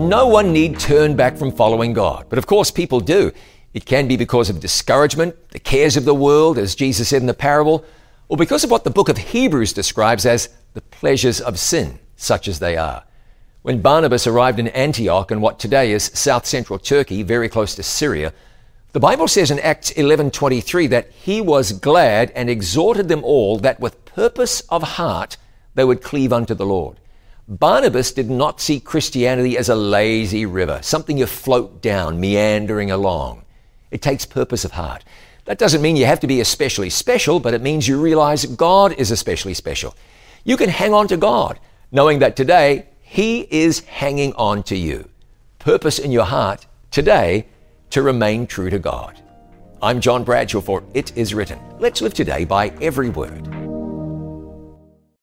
no one need turn back from following God. But of course, people do. It can be because of discouragement, the cares of the world, as Jesus said in the parable, or because of what the book of Hebrews describes as the pleasures of sin, such as they are. When Barnabas arrived in Antioch in what today is south-central Turkey, very close to Syria, the Bible says in Acts 11:23 that he was glad and exhorted them all that with purpose of heart they would cleave unto the Lord. Barnabas did not see Christianity as a lazy river, something you float down, meandering along. It takes purpose of heart. That doesn't mean you have to be especially special, but it means you realize God is especially special. You can hang on to God, knowing that today He is hanging on to you. Purpose in your heart today to remain true to God. I'm John Bradshaw for It Is Written. Let's live today by every word.